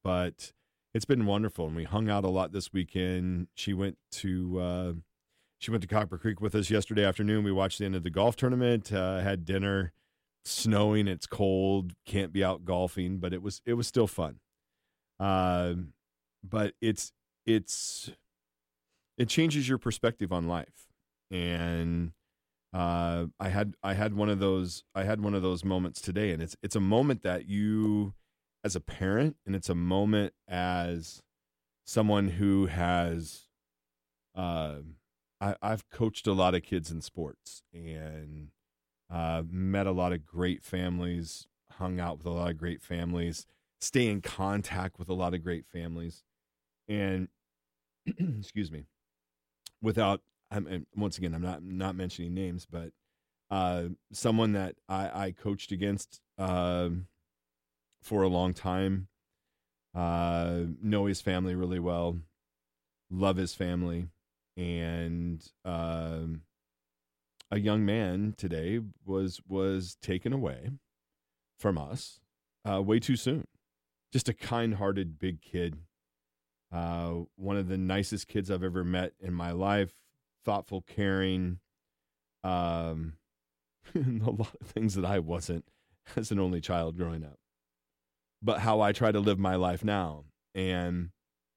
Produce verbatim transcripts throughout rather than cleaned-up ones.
but it's been wonderful. And we hung out a lot this weekend. She went to uh, she went to Copper Creek with us yesterday afternoon. We watched the end of the golf tournament, uh, had dinner. Snowing, it's cold, can't be out golfing, but it was it was still fun. Uh, but it's it's it changes your perspective on life. And uh, I had I had one of those I had one of those moments today, and it's it's a moment that you, as a parent, and it's a moment as someone who has uh, I, I've coached a lot of kids in sports and uh, met a lot of great families, hung out with a lot of great families, stay in contact with a lot of great families, and excuse me, without I'm and once again I'm not not mentioning names, but uh, someone that I, I coached against uh, for a long time, uh, know his family really well, love his family, and um, a young man today was was taken away from us uh, way too soon. Just a kind-hearted big kid, uh, one of the nicest kids I've ever met in my life. Thoughtful, caring, um, and a lot of things that I wasn't as an only child growing up. But how I try to live my life now, and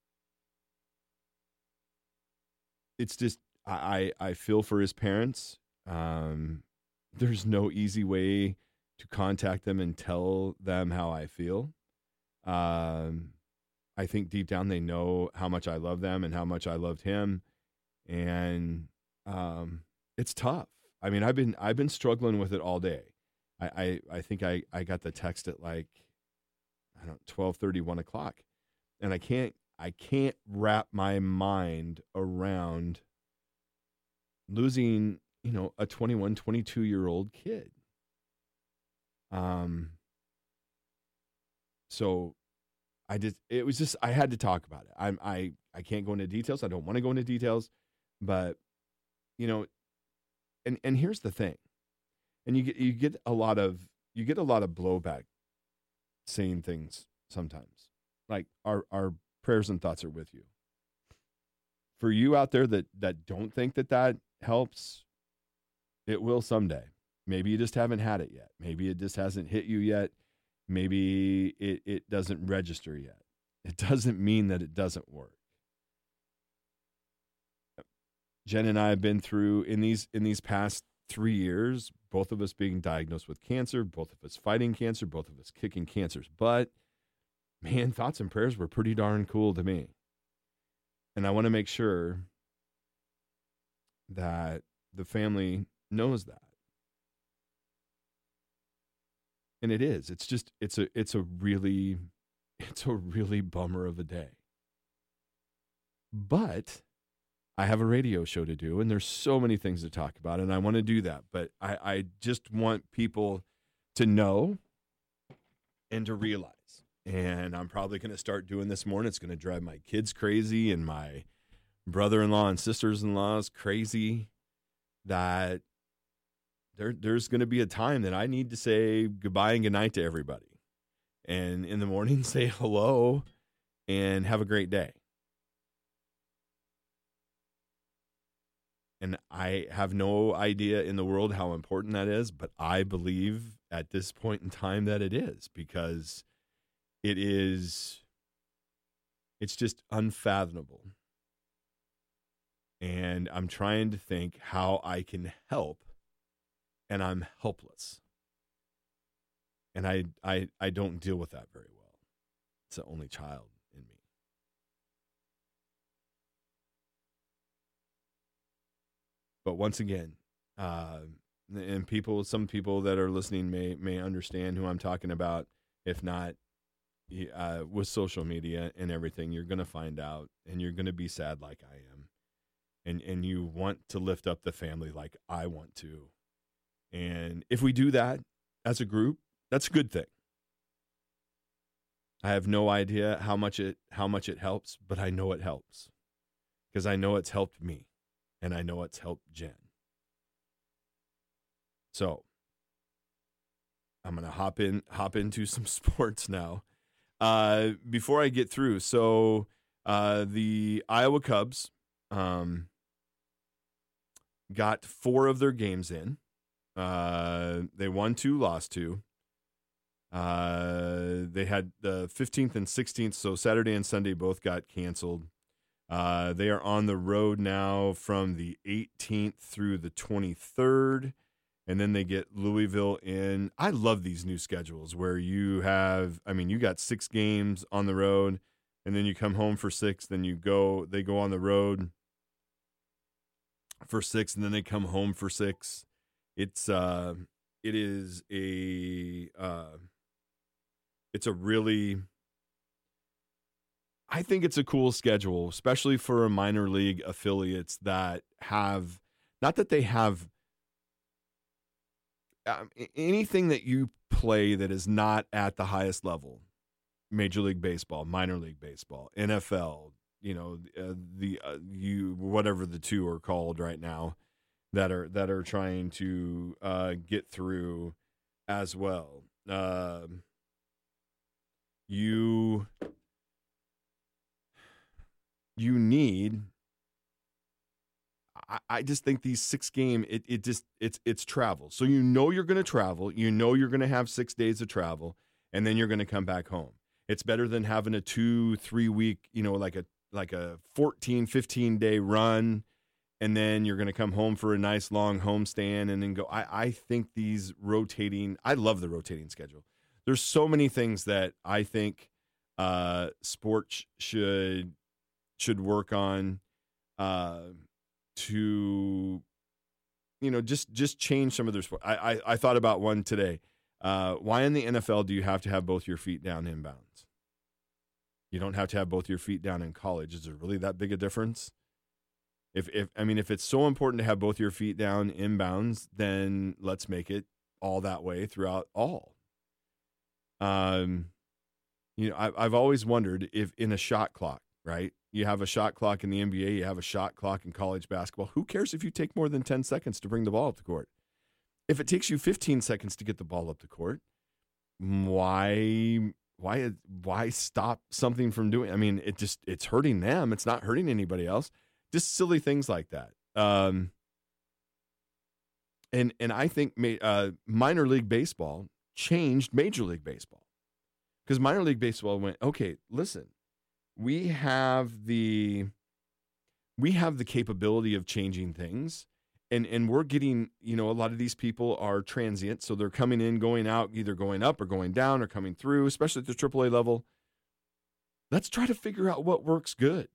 it's just I I, I feel for his parents. Um, there's no easy way to contact them and tell them how I feel. Um, I think deep down they know how much I love them and how much I loved him, and um, it's tough. I mean, I've been I've been struggling with it all day. I I, I think I, I got the text at like I don't know, twelve thirty, one o'clock, and I can't I can't wrap my mind around losing, you know, a twenty-one, twenty-two year old kid. Um, so I just, it was just, I had to talk about it. I'm, I, I can't go into details. I don't want to go into details, but you know, and, and here's the thing. And you get, you get a lot of, you get a lot of blowback saying things sometimes like our, our prayers and thoughts are with you. For you out there that, that don't think that that helps, it will someday. Maybe you just haven't had it yet. Maybe it just hasn't hit you yet. Maybe it, it doesn't register yet. It doesn't mean that it doesn't work. Jen and I have been through in these in these past three years, both of us being diagnosed with cancer, both of us fighting cancer, both of us kicking cancers. But man, thoughts and prayers were pretty darn cool to me. And I want to make sure that the family knows that. And it is. It's just it's a it's a really it's a really bummer of a day. But I have a radio show to do, and there's so many things to talk about, and I want to do that. But I, I just want people to know and to realize. And I'm probably going to start doing this more, and it's going to drive my kids crazy and my brother-in-law and sisters-in-laws crazy, that there there's going to be a time that I need to say goodbye and goodnight to everybody. And in the morning, say hello and have a great day. And I have no idea in the world how important that is, but I believe at this point in time that it is, because it is, it's just unfathomable. And I'm trying to think how I can help, and I'm helpless. And I, I, I don't deal with that very well. It's the only child in me. But once again, uh, and people, some people that are listening may may understand who I'm talking about. If not, uh, with social media and everything, you're going to find out, and you're going to be sad like I am. And and you want to lift up the family like I want to. And if we do that as a group, that's a good thing. I have no idea how much it how much it helps, but I know it helps, because I know it's helped me. And I know it's helped Jen. So I'm going to hop in, hop into some sports now. Uh, before I get through, so uh, the Iowa Cubs um, got four of their games in. Uh, they won two, lost two. Uh, they had the fifteenth and sixteenth, so Saturday and Sunday both got canceled. Uh, they are on the road now from the eighteenth through the twenty-third, and then they get Louisville in. I love these new schedules where you have, I mean, you got six games on the road, and then you come home for six, then you go, they go on the road for six, and then they come home for six. It's, uh, it is a, uh, it's a really, I think it's a cool schedule, especially for minor league affiliates that have, not that they have um, anything that you play that is not at the highest level, Major League Baseball, minor league baseball, N F L, you know, uh, the, uh, you, whatever the two are called right now that are, that are trying to uh, get through as well. Uh, you, you need, I, I just think these six game, it, it just, it's, it's travel. So you know you're going to travel, you know you're going to have six days of travel, and then you're going to come back home. It's better than having a two, three week, you know, like a, like a fourteen, fifteen day run, and then you're going to come home for a nice long homestand and then go. I, I think these rotating, I love the rotating schedule. There's so many things that I think uh, sports should should work on uh, to, you know, just just change some of their sport. I, I, I thought about one today. Uh, why in the N F L do you have to have both your feet down inbounds? You don't have to have both your feet down in college. Is there really that big a difference? If if I mean, if it's so important to have both your feet down inbounds, then let's make it all that way throughout all. Um, you know, I, I've always wondered if in a shot clock, right? You have a shot clock in the N B A, you have a shot clock in college basketball. Who cares if you take more than ten seconds to bring the ball up the court? If it takes you fifteen seconds to get the ball up the court, why, why, why stop something from doing? I mean, it just, it's hurting them. It's not hurting anybody else. Just silly things like that. Um, and, and I think uh, minor league baseball changed Major League Baseball, because minor league baseball went, okay, listen, we have the, we have the capability of changing things. And and we're getting, you know, a lot of these people are transient, so they're coming in, going out, either going up or going down or coming through, especially at the triple A level. Let's try to figure out what works good.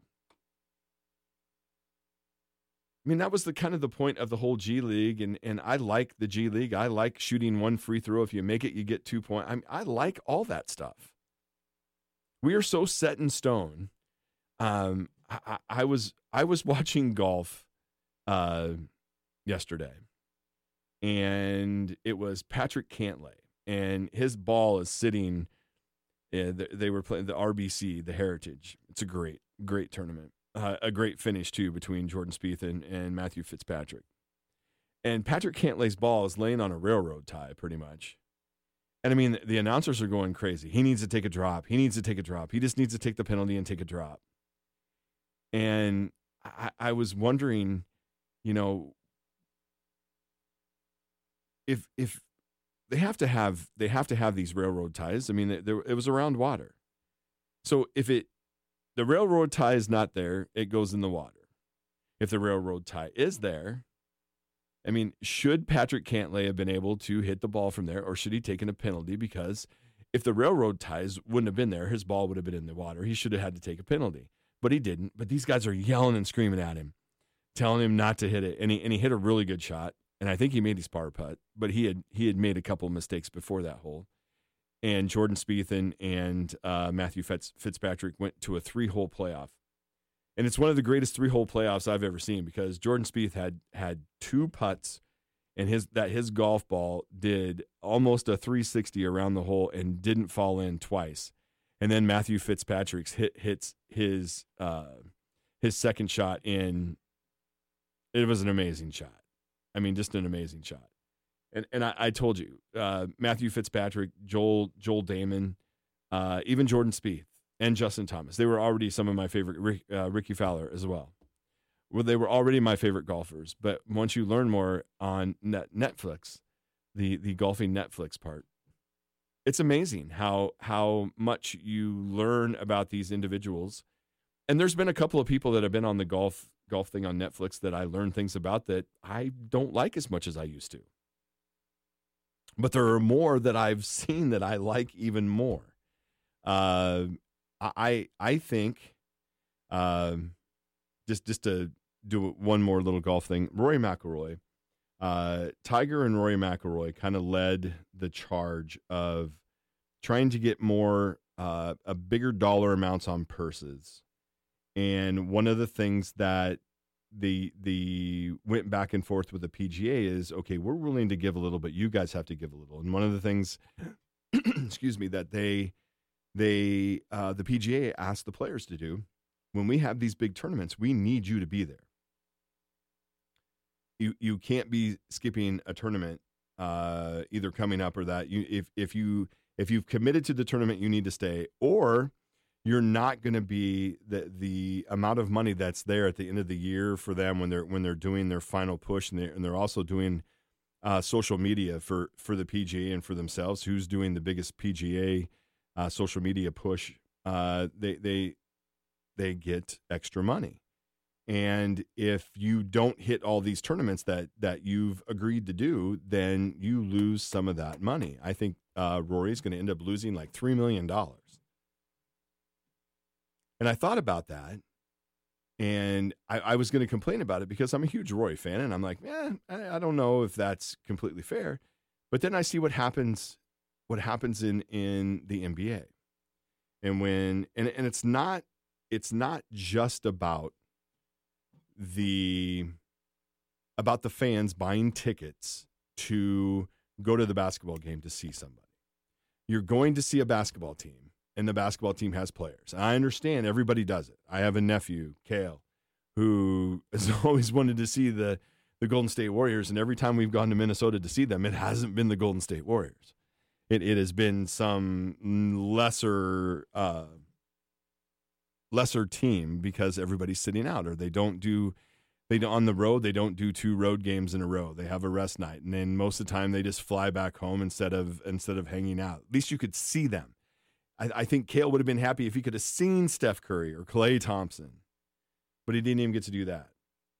I mean, that was the kind of the point of the whole G League, and and I like the G League. I like shooting one free throw. If you make it, you get two points. I mean, I like all that stuff. We are so set in stone. Um, I, I was I was watching golf. Uh. yesterday, and it was Patrick Cantlay, and his ball is sitting, uh, they were playing the R B C, the Heritage. It's a great, great tournament, uh, a great finish too between Jordan Spieth and, and Matthew Fitzpatrick. And Patrick Cantlay's ball is laying on a railroad tie pretty much. And I mean, the announcers are going crazy. He needs to take a drop. He needs to take a drop. He just needs to take the penalty and take a drop. And I, I was wondering, you know, If if they have to have they have to have these railroad ties. I mean, there, it was around water, so if it the railroad tie is not there, it goes in the water. If the railroad tie is there, I mean, should Patrick Cantlay have been able to hit the ball from there, or should he taken a penalty? Because if the railroad ties wouldn't have been there, his ball would have been in the water. He should have had to take a penalty, but he didn't. But these guys are yelling and screaming at him, telling him not to hit it, and he and he hit a really good shot. And I think he made his par putt, but he had he had made a couple of mistakes before that hole. And Jordan Spieth and, and uh, Matthew Fitz, Fitzpatrick went to a three-hole playoff. And it's one of the greatest three-hole playoffs I've ever seen, because Jordan Spieth had had two putts, and his that his golf ball did almost a three sixty around the hole and didn't fall in twice. And then Matthew Fitzpatrick's hit hits his uh, his second shot in. It was an amazing shot. I mean, just an amazing shot. And and I, I told you, uh, Matthew Fitzpatrick, Joel Joel Damon, uh, even Jordan Spieth and Justin Thomas. They were already some of my favorite, Rick, uh, Ricky Fowler as well. Well, they were already my favorite golfers. But once you learn more on net, Netflix, the, the golfing Netflix part, it's amazing how how much you learn about these individuals. And there's been a couple of people that have been on the golf golf thing on Netflix that I learned things about that I don't like as much as I used to. But there are more that I've seen that I like even more. Uh, I I think uh, just just to do one more little golf thing, Rory McIlroy, uh, Tiger and Rory McIlroy kind of led the charge of trying to get more uh, a bigger dollar amounts on purses. And one of the things that the the went back and forth with the P G A is, okay, we're willing to give a little, but you guys have to give a little. And one of the things, excuse me, that they they uh, the P G A asked the players to do, when we have these big tournaments, we need you to be there. You you can't be skipping a tournament, uh, either coming up or that. You if if you if you've committed to the tournament, you need to stay, or you're not going to be the the amount of money that's there at the end of the year for them when they're when they're doing their final push, and they're, and they're also doing uh, social media for, for the P G A and for themselves. Who's doing the biggest P G A uh, social media push? Uh, they they they get extra money, and if you don't hit all these tournaments that that you've agreed to do, then you lose some of that money. I think uh, Rory's going to end up losing like three million dollars. And I thought about that, and I, I was going to complain about it because I'm a huge Rory fan, and I'm like, eh, I, I don't know if that's completely fair. But then I see what happens, what happens in, in the N B A, and when and and it's not it's not just about the about the fans buying tickets to go to the basketball game to see somebody. You're going to see a basketball team. And the basketball team has players. I understand everybody does it. I have a nephew, Kale, who has always wanted to see the, the Golden State Warriors. And every time we've gone to Minnesota to see them, it hasn't been the Golden State Warriors. It it has been some lesser uh, lesser team because everybody's sitting out, or they don't do they don't, on the road. They don't do two road games in a row. They have a rest night, and then most of the time they just fly back home instead of instead of hanging out. At least you could see them. I, I think Kale would have been happy if he could have seen Steph Curry or Klay Thompson, but he didn't even get to do that.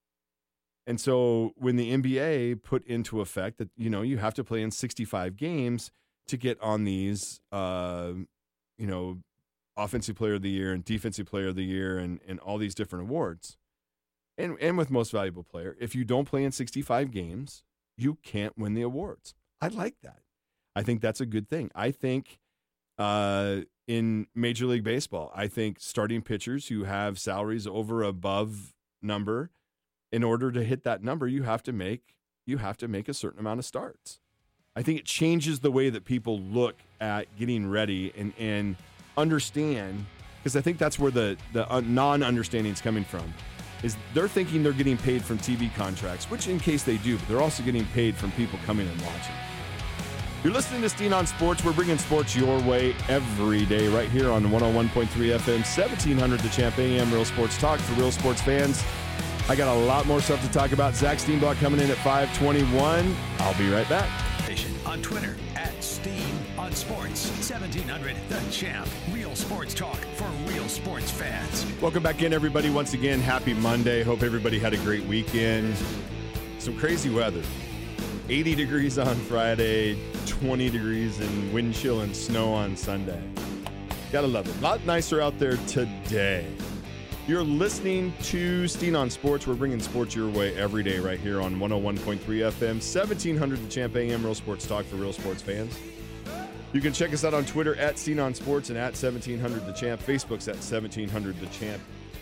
And so when the N B A put into effect that, you know, you have to play in sixty-five games to get on these, uh, you know, offensive player of the year and defensive player of the year and, and all these different awards, and, and with most valuable player, if you don't play in sixty-five games, you can't win the awards. I like that. I think that's a good thing. I think Uh, in Major League Baseball, I think starting pitchers who have salaries over above number, in order to hit that number, you have to make you have to make a certain amount of starts. I think it changes the way that people look at getting ready and and understand, because I think that's where the the non-understanding is coming from. Is they're thinking they're getting paid from T V contracts, which in case they do, but they're also getting paid from people coming and watching. You're listening to Steen on Sports. We're bringing sports your way every day right here on one oh one point three F M, seventeen hundred The Champ A M, Real Sports Talk for real sports fans. I got a lot more stuff to talk about. Zach Steenbach coming in at five twenty-one. I'll be right back. On Twitter, at Steen on Sports, seventeen hundred The Champ, Real Sports Talk for real sports fans. Welcome back in, everybody. Once again, happy Monday. Hope everybody had a great weekend. Some crazy weather. eighty degrees on Friday, twenty degrees and wind chill and snow on Sunday. Gotta love it. A lot nicer out there today. You're listening to Steen on Sports. We're bringing sports your way every day right here on one oh one point three F M, seventeen hundred The Champ A M, Real Sports Talk for real sports fans. You can check us out on Twitter at Steen on Sports and at seventeen hundred The Champ. Facebook's at seventeen hundred The Champ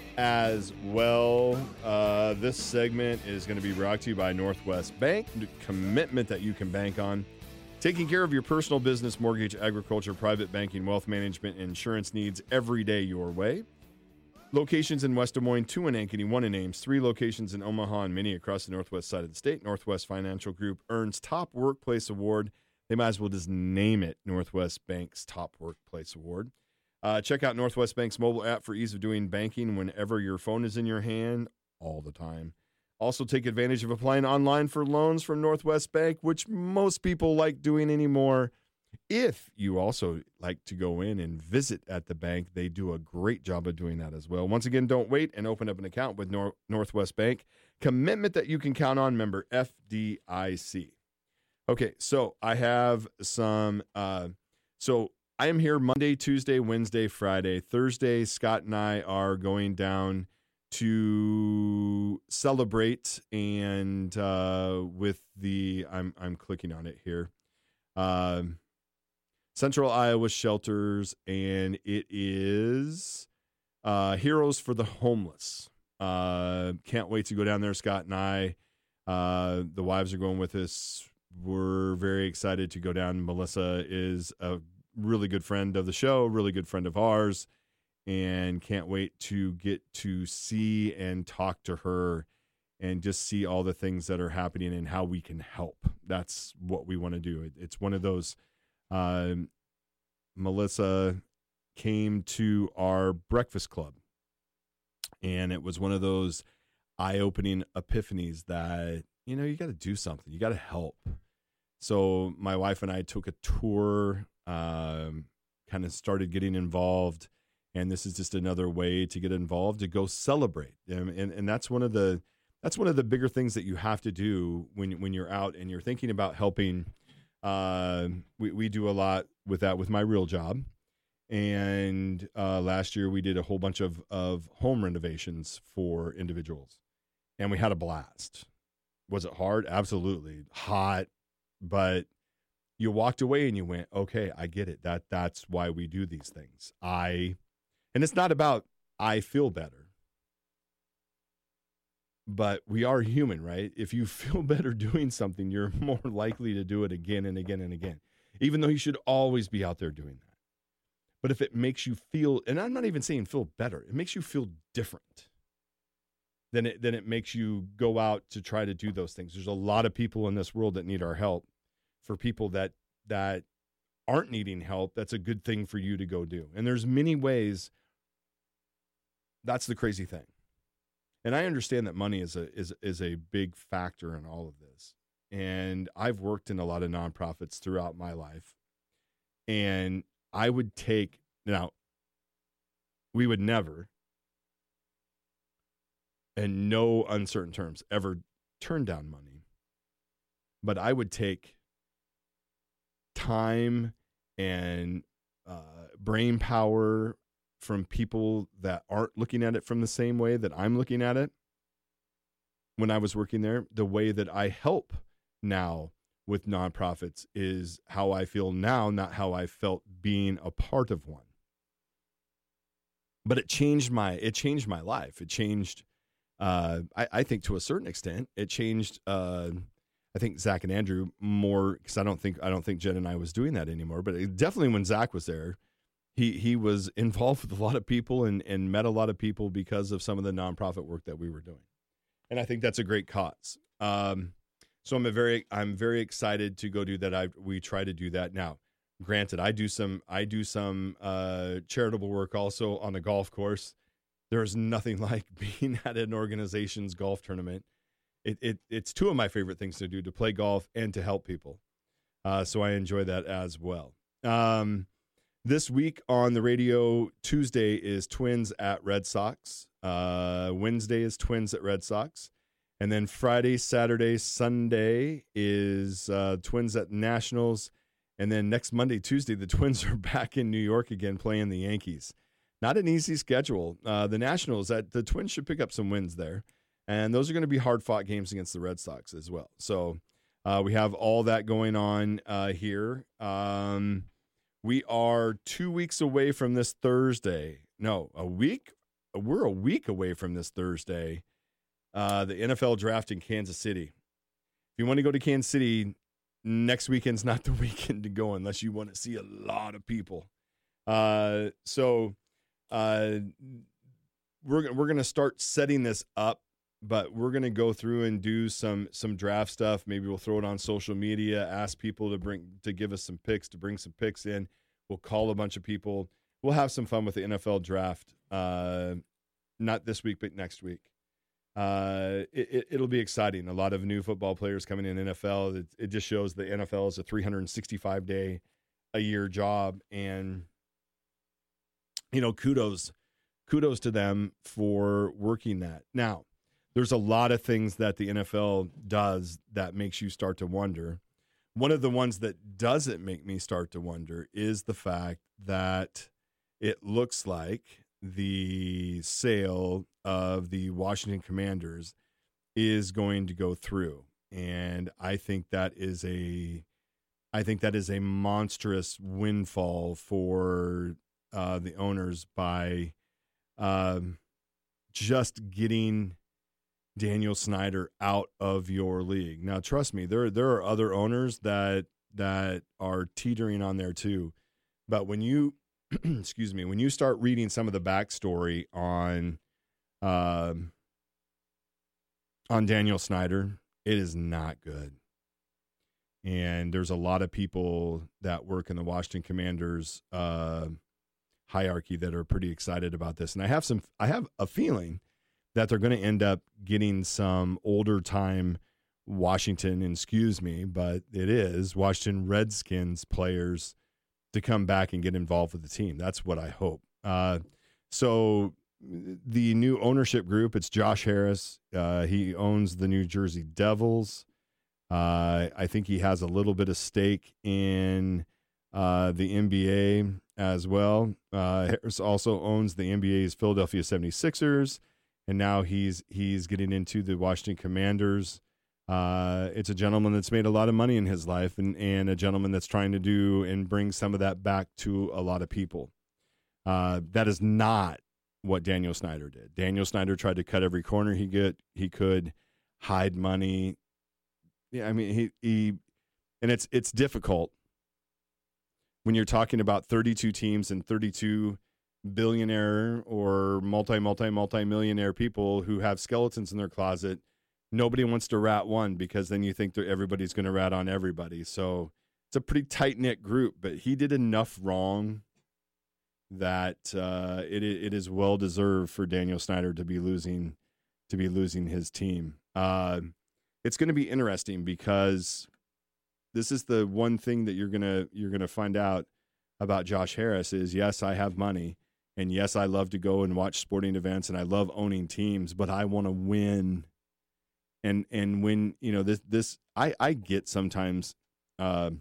as well. Uh, this segment is going to be brought to you by Northwest Bank, commitment that you can bank on. Taking care of your personal business, mortgage, agriculture, private banking, wealth management, and insurance needs every day your way. Locations in West Des Moines, two in Ankeny, one in Ames, three locations in Omaha, and many across the northwest side of the state. Northwest Financial Group earns Top Workplace Award. They might as well just name it Northwest Bank's Top Workplace Award. Uh, check out Northwest Bank's mobile app for ease of doing banking whenever your phone is in your hand, all the time. Also, take advantage of applying online for loans from Northwest Bank, which most people like doing anymore. If you also like to go in and visit at the bank, they do a great job of doing that as well. Once again, don't wait and open up an account with Nor- Northwest Bank. Commitment that you can count on, member F D I C. Okay, so I have some, uh, so I am here Monday, Tuesday, Wednesday, Friday. Thursday, Scott and I are going down to celebrate and uh, with the, I'm I'm clicking on it here, um, Central Iowa Shelters, and it is uh, Heroes for the Homeless. Uh, can't wait to go down there, Scott and I. Uh, the wives are going with us. We're very excited to go down. Melissa is a really good friend of the show, really good friend of ours, and can't wait to get to see and talk to her and just see all the things that are happening and how we can help. That's what we want to do. It, it's one of those, um, Melissa came to our breakfast club, and it was one of those eye-opening epiphanies that, you know, you got to do something. You got to help. So my wife and I took a tour, um, kind of started getting involved, and this is just another way to get involved, to go celebrate. And, and, and that's one of the, that's one of the bigger things that you have to do when, when you're out and you're thinking about helping. Uh, we, we do a lot with that with my real job. And uh, last year we did a whole bunch of, of home renovations for individuals, and we had a blast. Was it hard? Absolutely. Hot, but you walked away and you went, okay, I get it. That that's why we do these things. I, and it's not about I feel better, but we are human, right? If you feel better doing something, you're more likely to do it again and again and again, even though you should always be out there doing that. But if it makes you feel, and I'm not even saying feel better, it makes you feel different, then it, then it makes you go out to try to do those things. There's a lot of people in this world that need our help. For people that, that aren't needing help, that's a good thing for you to go do. And there's many ways. That's the crazy thing. And I understand that money is a, is, is a big factor in all of this. And I've worked in a lot of nonprofits throughout my life, and I would take, now, we would never, in no uncertain terms, ever turn down money. But I would take time and uh, brain power from people that aren't looking at it from the same way that I'm looking at it. When I was working there, the way that I help now with nonprofits is how I feel now, not how I felt being a part of one. But it changed my, it changed my life. It changed, uh, I, I think to a certain extent, it changed, uh, I think Zach and Andrew more, because I don't think, I don't think Jen and I was doing that anymore, but it, definitely when Zach was there, he, he was involved with a lot of people and, and met a lot of people because of some of the nonprofit work that we were doing. And I think that's a great cause. Um, So I'm a very, I'm very excited to go do that. I we try to do that now. Granted, I do some, I do some uh, charitable work also on the golf course. There's nothing like being at an organization's golf tournament. It it it's two of my favorite things to do: to play golf and to help people. Uh, so I enjoy that as well. Um, this week on the radio, Tuesday is Twins at Red Sox. Uh, Wednesday is Twins at Red Sox. And then Friday, Saturday, Sunday is uh, Twins at Nationals. And then next Monday, Tuesday, the Twins are back in New York again playing the Yankees. Not an easy schedule. Uh, the Nationals, that the Twins should pick up some wins there. And those are going to be hard-fought games against the Red Sox as well. So uh, we have all that going on uh, here. Um, we are two weeks away from this Thursday. No, a week? We're a week away from this Thursday. Uh, the N F L draft in Kansas City. If you want to go to Kansas City, next weekend's not the weekend to go unless you want to see a lot of people. Uh, so uh, we're we're gonna start setting this up, but we're gonna go through and do some some draft stuff. Maybe we'll throw it on social media, ask people to bring to give us some picks, to bring some picks in. We'll call a bunch of people. we'll have some fun with the N F L draft. Uh, not this week, but next week. Uh, it, it, it'll be exciting. A lot of new football players coming in the N F L. It, it just shows the N F L is a three hundred sixty-five day a year job. And, you know, kudos, kudos to them for working that. Now, there's a lot of things that the N F L does that makes you start to wonder. One of the ones that doesn't make me start to wonder is the fact that it looks like the sale of the Washington Commanders is going to go through. And I think that is a, I think that is a monstrous windfall for uh, the owners by um, just getting Daniel Snyder out of your league. Now, trust me, there there are other owners that that are teetering on there too. But when you, excuse me, when you start reading some of the backstory on, um, on Daniel Snyder, it is not good. And there's a lot of people that work in the Washington Commanders uh, hierarchy that are pretty excited about this. And I have some, I have a feeling that they're going to end up getting some older time Washington, excuse me, but it is Washington Redskins players to come back and get involved with the team. That's what I hope. Uh, so the new ownership group, it's Josh Harris. Uh, he owns the New Jersey Devils. Uh, I think he has a little bit of stake in uh, the N B A as well. Uh, Harris also owns the N B A's Philadelphia seventy-sixers. And now he's he's getting into the Washington Commanders. Uh, it's a gentleman that's made a lot of money in his life, and, and a gentleman that's trying to do and bring some of that back to a lot of people. Uh, that is not what Daniel Snyder did. Daniel Snyder tried to cut every corner he get he could, hide money. Yeah, I mean he he, and it's it's difficult when you're talking about thirty-two teams and thirty-two billionaire or multi, multi, multi-millionaire people who have skeletons in their closet. Nobody wants to rat one because then you think that everybody's going to rat on everybody. So it's a pretty tight-knit group, but he did enough wrong that uh, it it is well-deserved for Daniel Snyder to be losing to be losing his team. Uh, it's going to be interesting because this is the one thing that you're gonna you're gonna find out about Josh Harris is, yes, I have money. And yes, I love to go and watch sporting events, and I love owning teams, but I want to win. And and when you know this this I I get sometimes uh,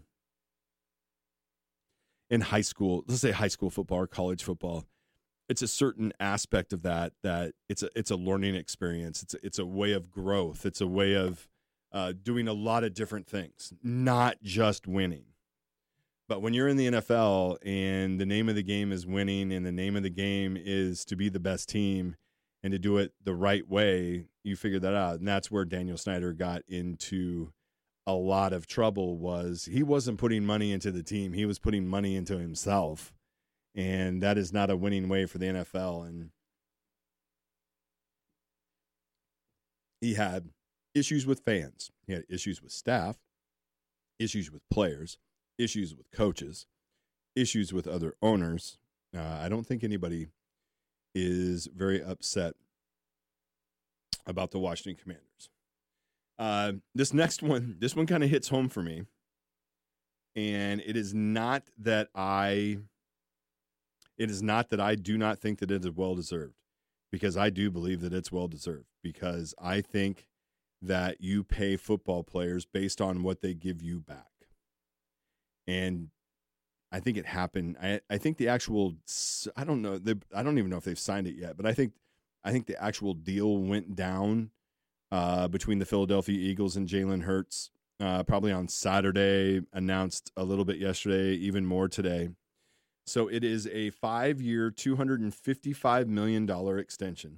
in high school, let's say high school football or college football, it's a certain aspect of that that it's a it's a learning experience. It's a, it's a way of growth. It's a way of uh, doing a lot of different things, not just winning. But when you're in the N F L and the name of the game is winning and the name of the game is to be the best team and to do it the right way, you figure that out. And that's where Daniel Snyder got into a lot of trouble was he wasn't putting money into the team. He was putting money into himself. And that is not a winning way for the N F L. And he had issues with fans. He had issues with staff, issues with players, issues with coaches, issues with other owners. Uh, I don't think anybody is very upset about the Washington Commanders. Uh, this next one, this one kind of hits home for me. And it is not that I, it is not that I do not think that it is well-deserved, because I do believe that it's well-deserved, because I think that you pay football players based on what they give you back. And I think it happened. I, I think the actual, I don't know, they, I don't even know if they've signed it yet, but I think I think the actual deal went down uh, between the Philadelphia Eagles and Jalen Hurts uh, probably on Saturday, announced a little bit yesterday, even more today. So it is a five-year, two hundred fifty-five million dollars extension.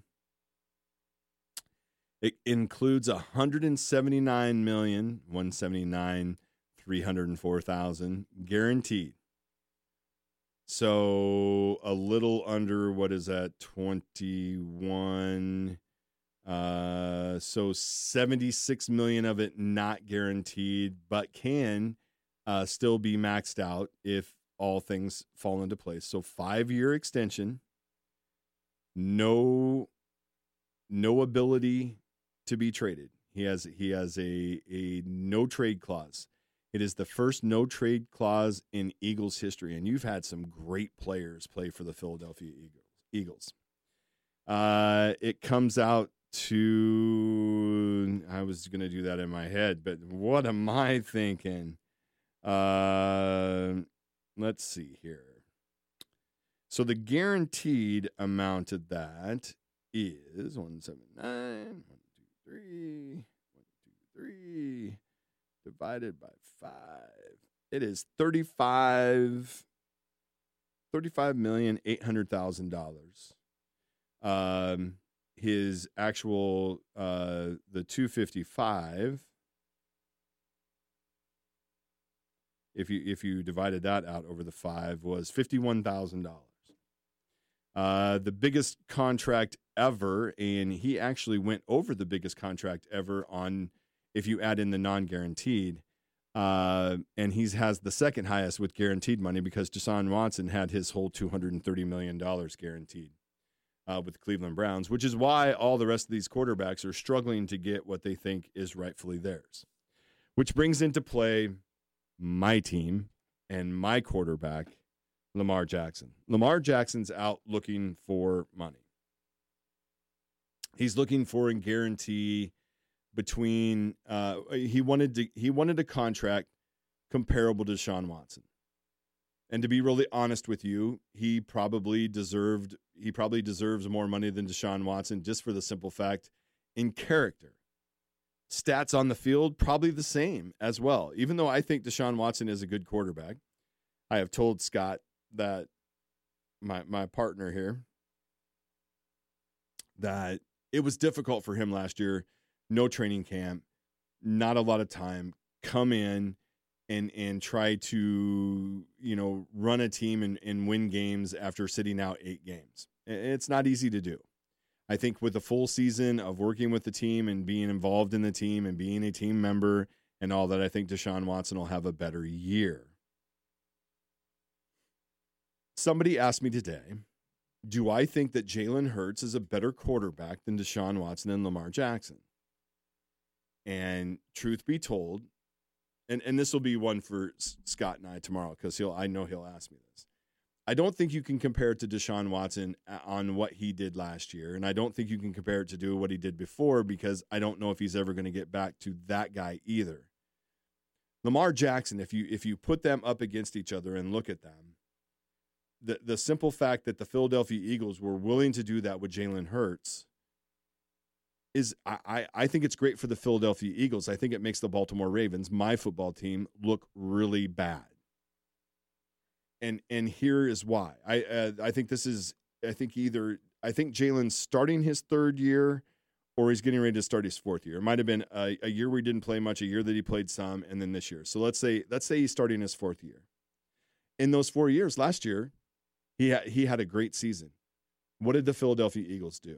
It includes one hundred seventy-nine million dollars, one hundred seventy-nine thousand three hundred four thousand guaranteed. So a little under, what is that, twenty-one, uh, so seventy-six million of it not guaranteed, but can uh, still be maxed out if all things fall into place. So five-year extension, no, no ability to be traded. He has he has a a no trade clause. It is the first no trade clause in Eagles history, and you've had some great players play for the Philadelphia Eagles. Eagles. Uh, it comes out to, I was going to do that in my head, but what am I thinking? Uh, let's see here. So the guaranteed amount of that is one seventy-nine, one two three, one two three, divided by five. It is thirty-five, thirty-five million eight hundred thousand dollars. Um, his actual uh the two fifty-five. If you if you divided that out over the five, was fifty-one thousand dollars. Uh, the biggest contract ever, and he actually went over the biggest contract ever on, if you add in the non-guaranteed, uh, and he has the second highest with guaranteed money because Deshaun Watson had his whole two hundred thirty million dollars guaranteed uh, with the Cleveland Browns, which is why all the rest of these quarterbacks are struggling to get what they think is rightfully theirs, which brings into play my team and my quarterback, Lamar Jackson. Lamar Jackson's out looking for money. He's looking for a guarantee between uh, he wanted to he wanted a contract comparable to Deshaun Watson. And to be really honest with you, he probably deserved he probably deserves more money than Deshaun Watson just for the simple fact in character. Stats on the field, probably the same as well. Even though I think Deshaun Watson is a good quarterback, I have told Scott that my my partner here, that it was difficult for him last year. No training camp, not a lot of time. Come in and and try to, you know, run a team and, and win games after sitting out eight games. It's not easy to do. I think with a full season of working with the team and being involved in the team and being a team member and all that, I think Deshaun Watson will have a better year. Somebody asked me today, do I think that Jalen Hurts is a better quarterback than Deshaun Watson and Lamar Jackson? And truth be told, and, and this will be one for Scott and I tomorrow because he'll I know he'll ask me this. I don't think you can compare it to Deshaun Watson on what he did last year, and I don't think you can compare it to do what he did before because I don't know if he's ever going to get back to that guy either. Lamar Jackson, if you if you put them up against each other and look at them, the the simple fact that the Philadelphia Eagles were willing to do that with Jalen Hurts is, I, I think it's great for the Philadelphia Eagles. I think it makes the Baltimore Ravens, my football team, look really bad. And and here is why. I uh, I think this is, I think either, I think Jalen's starting his third year or he's getting ready to start his fourth year. It might have been a, a year where he didn't play much, a year that he played some, and then this year. So let's say let's say he's starting his fourth year. In those four years, last year, he ha- he had a great season. What did the Philadelphia Eagles do?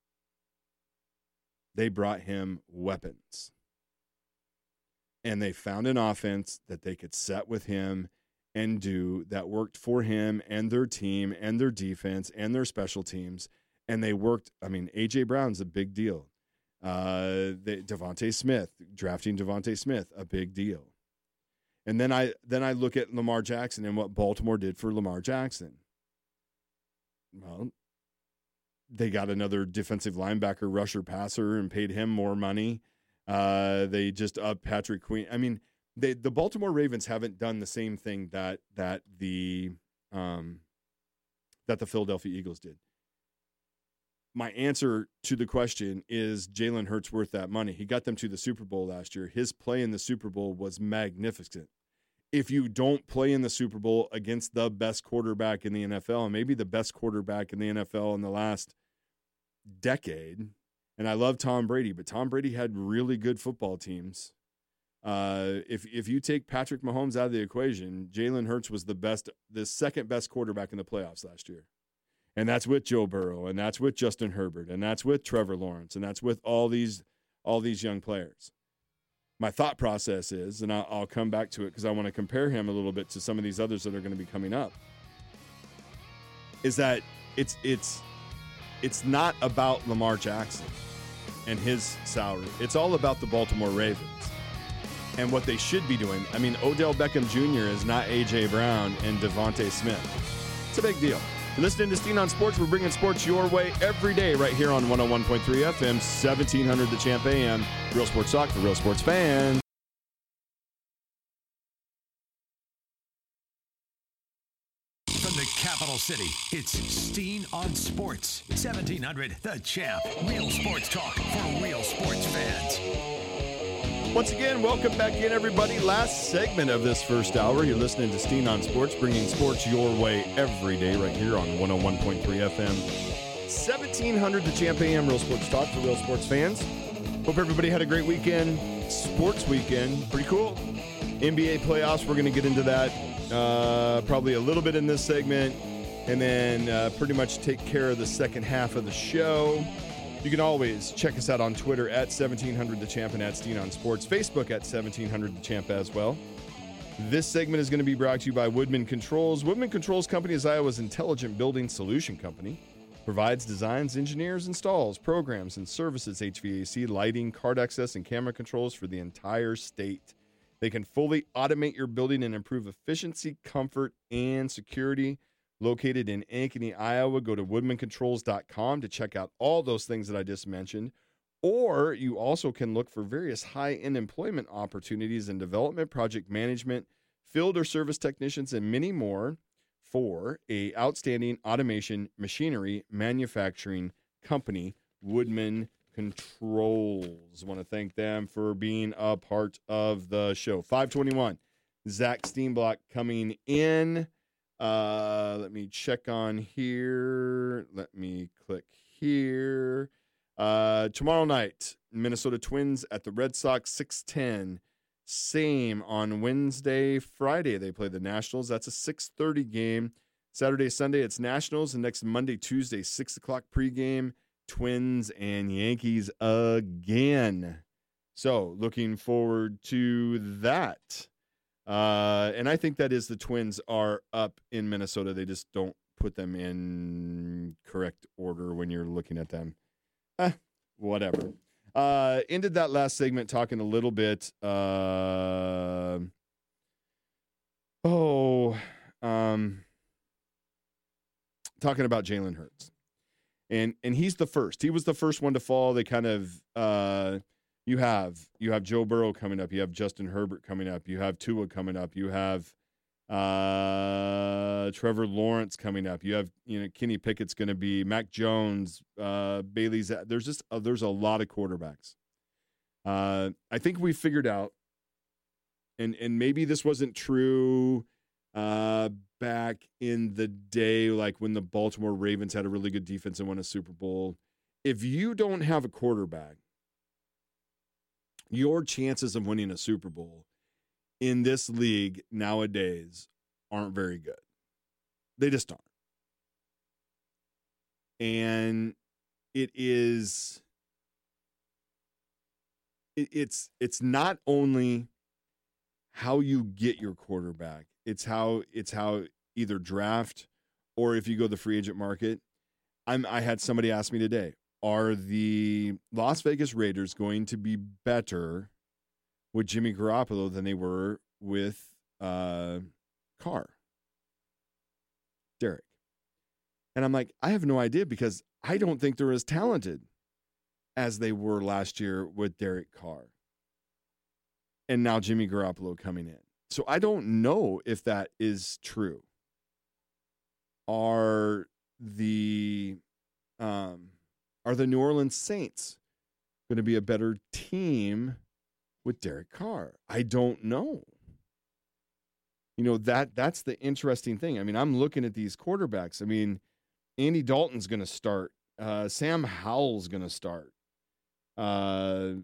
They brought him weapons. And they found an offense that they could set with him and do that worked for him and their team and their defense and their special teams. And they worked, I mean, A J. Brown's a big deal. Uh, they, Devontae Smith, drafting Devontae Smith, a big deal. And then I then I look at Lamar Jackson and what Baltimore did for Lamar Jackson. Well, they got another defensive linebacker, rusher, passer, and paid him more money. Uh, they just upped Patrick Queen. I mean, they, the Baltimore Ravens haven't done the same thing that that the um, that the Philadelphia Eagles did. My answer to the question is Jalen Hurts worth that money. He got them to the Super Bowl last year. His play in the Super Bowl was magnificent. If you don't play in the Super Bowl against the best quarterback in the N F L, and maybe the best quarterback in the N F L in the last decade, and I love Tom Brady, but Tom Brady had really good football teams. Uh, if if you take Patrick Mahomes out of the equation, Jalen Hurts was the best, the second best quarterback in the playoffs last year. And that's with Joe Burrow, and that's with Justin Herbert, and that's with Trevor Lawrence, and that's with all these all these young players. my thought process is, and I'll, I'll come back to it because I want to compare him a little bit to some of these others that are going to be coming up, is that it's it's it's not about Lamar Jackson and his salary. It's all about the Baltimore Ravens and what they should be doing. I mean, Odell Beckham Junior is not A J Brown and Devontae Smith. It's a big deal. You're listening to Steen on Sports. We're bringing sports your way every day right here on one oh one point three F M, seventeen hundred The Champ A M. Real Sports Talk for real sports fans. From the capital city, it's Steen on Sports. seventeen hundred The Champ. Real sports talk for real sports fans. Once again, welcome back in, everybody. Last segment of this first hour. You're listening to Steen on Sports, bringing sports your way every day right here on one oh one point three F M. seventeen hundred The Champ A M, Real Sports Talk for real sports fans. Hope everybody had a great weekend. Sports weekend. Pretty cool. N B A playoffs, we're going to get into that uh, probably a little bit in this segment, and then uh, pretty much take care of the second half of the show. You can always check us out on Twitter at seventeen hundred The Champ and at Steen on Sports. Facebook at seventeen hundred The Champ as well. This segment is going to be brought to you by Woodman Controls. Woodman Controls Company is Iowa's intelligent building solution company. Provides designs, engineers, installs, programs, and services, H V A C, lighting, card access, and camera controls for the entire state. They can fully automate your building and improve efficiency, comfort, and security. Located in Ankeny, Iowa, go to woodman controls dot com to check out all those things that I just mentioned. Or you also can look for various high-end employment opportunities in development, project management, field or service technicians, and many more for a outstanding automation machinery manufacturing company, Woodman Controls. I want to thank them for being a part of the show. five twenty-one, Zach Steenblock coming in. Uh, let me check on here. Let me click here. Uh, tomorrow night, Minnesota Twins at the Red Sox, six ten. Same on Wednesday, Friday. They play the Nationals. That's a six thirty game. Saturday, Sunday, it's Nationals. And next Monday, Tuesday, six o'clock pregame, Twins and Yankees again. So looking forward to that. Uh, and I think that is the Twins are up in Minnesota. They just don't put them in correct order when you're looking at them. Eh, whatever. Uh, ended that last segment talking a little bit. Uh, oh, um, talking about Jalen Hurts. And and he's the first. He was the first one to fall. They kind of uh, – You have you have Joe Burrow coming up. You have Justin Herbert coming up. You have Tua coming up. You have uh, Trevor Lawrence coming up. You have you know Kenny Pickett's going to be Mac Jones, uh, Bailey's. There's just uh, there's a lot of quarterbacks. Uh, I think we figured out, and and maybe this wasn't true uh, back in the day, like when the Baltimore Ravens had a really good defense and won a Super Bowl. If you don't have a quarterback, your chances of winning a Super Bowl in this league nowadays aren't very good. They just aren't. And it is, it, it's, it's not only how you get your quarterback, it's how, it's how either draft or if you go the free agent market. I'm, I had somebody ask me today, are the Las Vegas Raiders going to be better with Jimmy Garoppolo than they were with uh, Carr? Derek. And I'm like, I have no idea because I don't think they're as talented as they were last year with Derek Carr. And now Jimmy Garoppolo coming in. So I don't know if that is true. Are the... Um, Are the New Orleans Saints going to be a better team with Derek Carr? I don't know. You know, that that's the interesting thing. I mean, I'm looking at these quarterbacks. I mean, Andy Dalton's going to start. Uh, Sam Howell's going to start. Uh,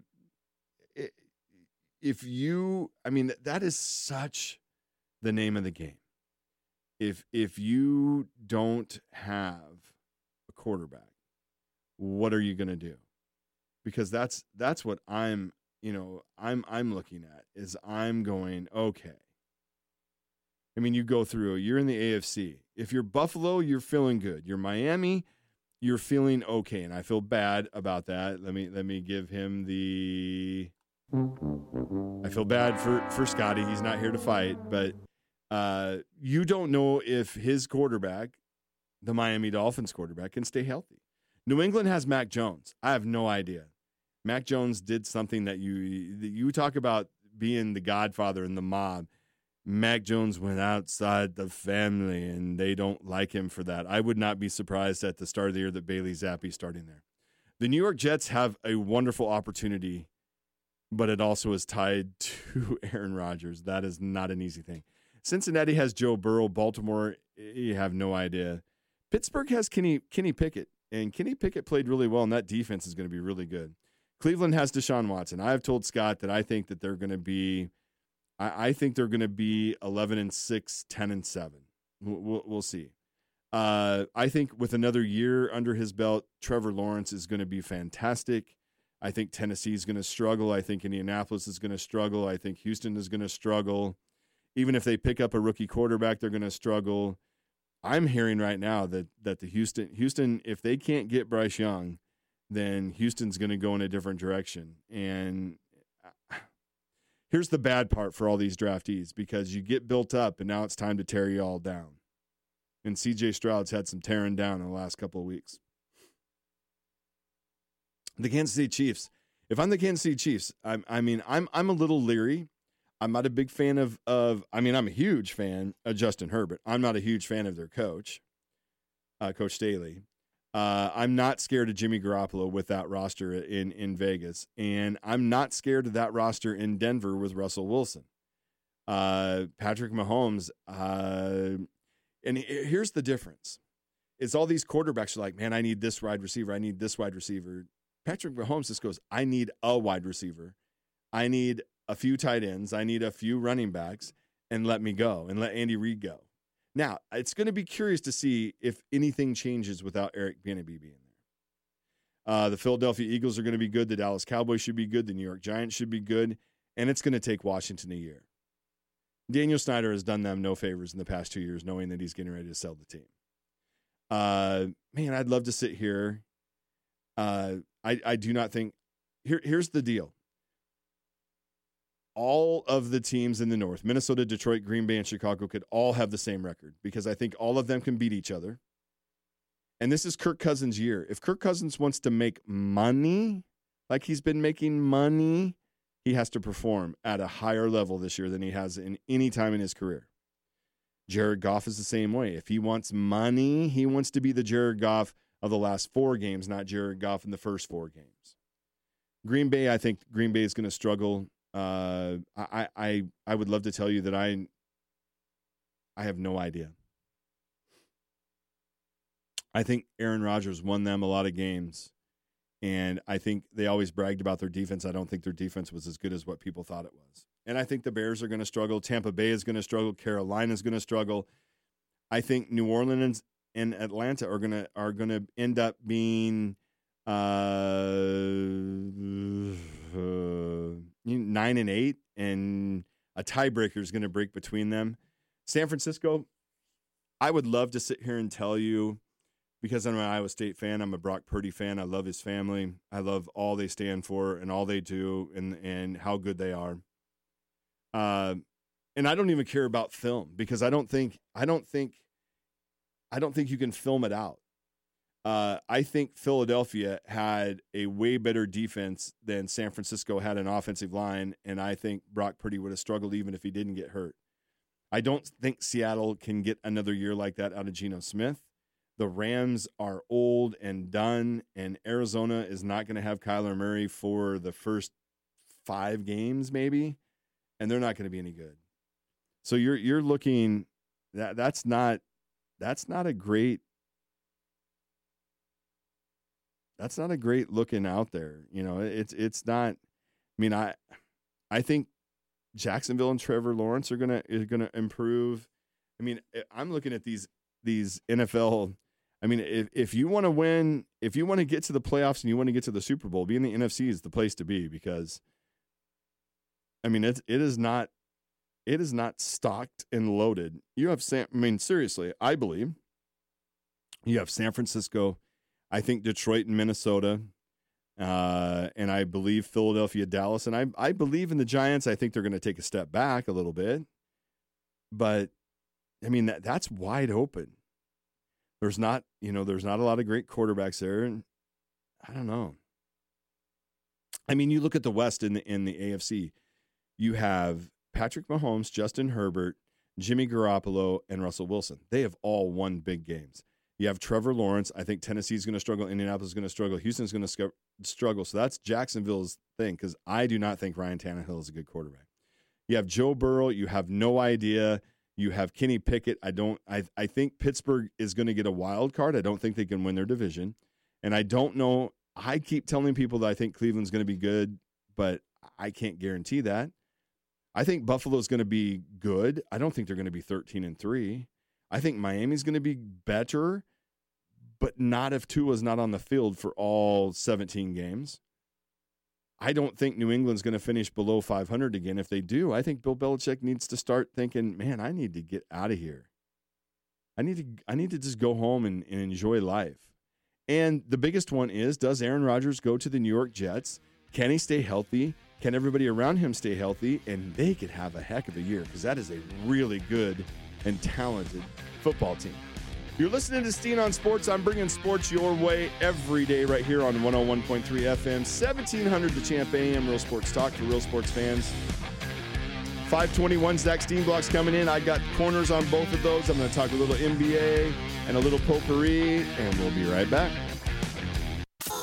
if you, I mean, that is such the name of the game. If if you don't have a quarterback, what are you going to do? Because that's that's what I'm you know, I'm I'm looking at is I'm going, okay. I mean, you go through, you're in the A F C. If you're Buffalo, you're feeling good. You're Miami, you're feeling okay. And I feel bad about that. Let me let me give him the I feel bad for, for Scotty. He's not here to fight, but uh, you don't know if his quarterback, the Miami Dolphins quarterback, can stay healthy. New England has Mac Jones. I have no idea. Mac Jones did something that you that you talk about being the godfather in the mob. Mac Jones went outside the family, and they don't like him for that. I would not be surprised at the start of the year that Bailey Zappe's starting there. The New York Jets have a wonderful opportunity, but it also is tied to Aaron Rodgers. That is not an easy thing. Cincinnati has Joe Burrow. Baltimore, you have no idea. Pittsburgh has Kenny Kenny Pickett, and Kenny Pickett played really well, and that defense is going to be really good. Cleveland has Deshaun Watson. I have told Scott that I think that they're going to be, I, I think they're going to be eleven and six, ten and seven. We'll, we'll, we'll see. Uh, I think with another year under his belt, Trevor Lawrence is going to be fantastic. I think Tennessee is going to struggle. I think Indianapolis is going to struggle. I think Houston is going to struggle. Even if they pick up a rookie quarterback, they're going to struggle. I'm hearing right now that that the Houston Houston, if they can't get Bryce Young, then Houston's going to go in a different direction. And here's the bad part for all these draftees, because you get built up and now it's time to tear you all down. And C J Stroud's had some tearing down in the last couple of weeks. The Kansas City Chiefs. If I'm the Kansas City Chiefs, I'm, I mean, I'm I'm a little leery. I'm not a big fan of, of, I mean, I'm a huge fan of Justin Herbert. I'm not a huge fan of their coach, uh, Coach Staley. Uh, I'm not scared of Jimmy Garoppolo with that roster in, in Vegas. And I'm not scared of that roster in Denver with Russell Wilson. Uh, Patrick Mahomes, uh, and here's the difference. It's all these quarterbacks are like, man, I need this wide receiver. I need this wide receiver. Patrick Mahomes just goes, I need a wide receiver. I need a few tight ends. I need a few running backs, and let me go, and let Andy Reid go. Now, it's going to be curious to see if anything changes without Eric Bieniemy being there. Uh, the Philadelphia Eagles are going to be good. The Dallas Cowboys should be good. The New York Giants should be good, and it's going to take Washington a year. Daniel Snyder has done them no favors in the past two years, knowing that he's getting ready to sell the team. Uh, man, I'd love to sit here. Uh, I, I do not think here, – here's the deal. All of the teams in the North, Minnesota, Detroit, Green Bay, and Chicago, could all have the same record because I think all of them can beat each other. And this is Kirk Cousins' year. If Kirk Cousins wants to make money, like he's been making money, he has to perform at a higher level this year than he has in any time in his career. Jared Goff is the same way. If he wants money, he wants to be the Jared Goff of the last four games, not Jared Goff in the first four games. Green Bay, I think Green Bay is going to struggle. Uh, I, I, I would love to tell you that I, I have no idea. I think Aaron Rodgers won them a lot of games, and I think they always bragged about their defense. I don't think their defense was as good as what people thought it was. And I think the Bears are going to struggle. Tampa Bay is going to struggle. Carolina is going to struggle. I think New Orleans and Atlanta are going to are going to end up being uh, uh, nine and eight, and a tiebreaker is going to break between them. San Francisco, I would love to sit here and tell you, because I'm an Iowa State fan, I'm a Brock Purdy fan. I love his family. I love all they stand for and all they do, and and how good they are. Uh, and I don't even care about film because I don't think I don't think I don't think you can film it out. Uh, I think Philadelphia had a way better defense than San Francisco had an offensive line, and I think Brock Purdy would have struggled even if he didn't get hurt. I don't think Seattle can get another year like that out of Geno Smith. The Rams are old and done, and Arizona is not going to have Kyler Murray for the first five games maybe, and they're not going to be any good. So you're you're looking that that's not that's not a great That's not a great looking out there. You know, it's it's not. I mean, I I think Jacksonville and Trevor Lawrence are gonna are gonna improve. I mean, I'm looking at these these N F L. I mean, if if you want to win, if you want to get to the playoffs and you want to get to the Super Bowl, being the N F C is the place to be because I mean, it, it is not, it is not stocked and loaded. You have San, I mean, seriously, I believe you have San Francisco, I think Detroit and Minnesota, uh, and I believe Philadelphia, Dallas, and I, I believe in the Giants. I think they're going to take a step back a little bit, but I mean, that that's wide open. There's not, you know, there's not a lot of great quarterbacks there, and I don't know. I mean, you look at the West in the in the A F C, you have Patrick Mahomes, Justin Herbert, Jimmy Garoppolo, and Russell Wilson. They have all won big games. You have Trevor Lawrence. I think Tennessee's going to struggle. Indianapolis is going to struggle. Houston's going to sc- struggle. So that's Jacksonville's thing, because I do not think Ryan Tannehill is a good quarterback. You have Joe Burrow. You have no idea. You have Kenny Pickett. I don't. I I think Pittsburgh is going to get a wild card. I don't think they can win their division, and I don't know. I keep telling people that I think Cleveland's going to be good, but I can't guarantee that. I think Buffalo's going to be good. I don't think they're going to be thirteen and three. I think Miami's going to be better, but not if Tua's not on the field for all seventeen games. I don't think New England's going to finish below five hundred again. If they do, I think Bill Belichick needs to start thinking, man, I need to get out of here. I need to I need to just go home and, and enjoy life. And the biggest one is, does Aaron Rodgers go to the New York Jets? Can he stay healthy? Can everybody around him stay healthy? And they could have a heck of a year, because that is a really good and talented football team. You're listening to Steen on Sports. I'm bringing sports your way every day right here on one oh one point three F M, seventeen hundred The Champ A M, Real Sports Talk for real sports fans. five twenty-one Zach Steenblock's coming in. I got corners on both of those. I'm going to talk a little N B A and a little potpourri, and we'll be right back.